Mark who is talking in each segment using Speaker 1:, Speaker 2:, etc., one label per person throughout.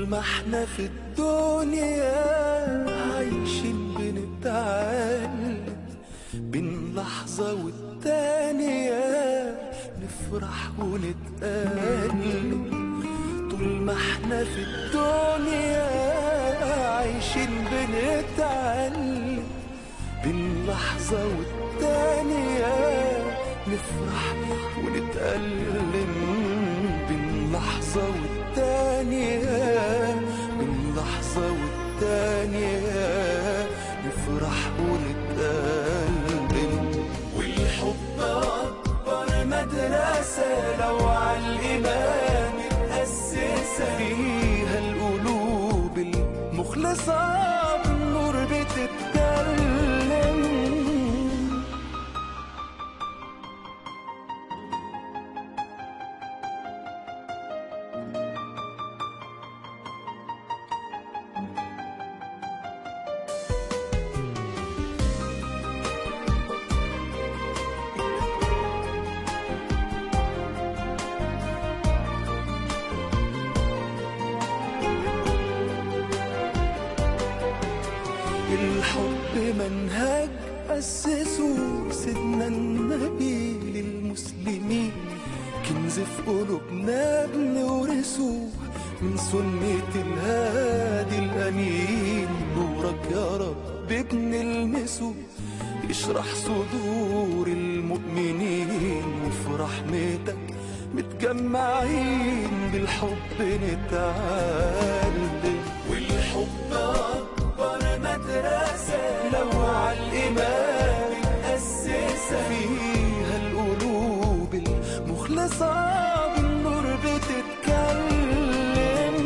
Speaker 1: طول ما احنا في الدنيا عايشين بنتعلم بين لحظة والتانية، نفرح ونتألم. طول ما احنا في الدنيا عايشين بنتعلم بين لحظة والتانية، نفرح ونتألم بين لحظة والتانية، بين لحظة والتانية، نفرح ونتألم. والحب أكبر مدرسة لو عالإيمان متأسسة، فيها القلوب المخلصة بالنور بتتكلم. الحب منهج أسسه سيدنا النبي للمسلمين، كنز في قلوبنا بنورثه من سنة الهادي الأمين. نورك يا رب بنلمسه يشرح صدور المؤمنين، وفي رحمتك متجمعين بالحب نتعلم. والحب أكبر مدرسة لو عالإيمان متأسسة، فيها القلوب المخلصة بالنور بتتكلم.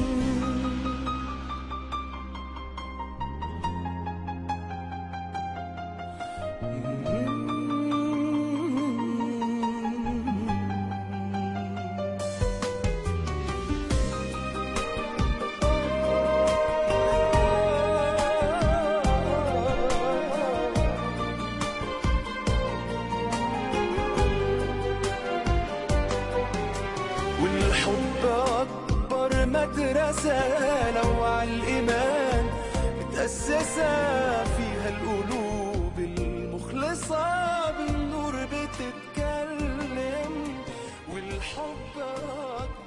Speaker 1: والحب أكبر مدرسة لو عالإيمان متأسسة، فيها القلوب المخلصة بالنور بتتكلم. والحب أكبر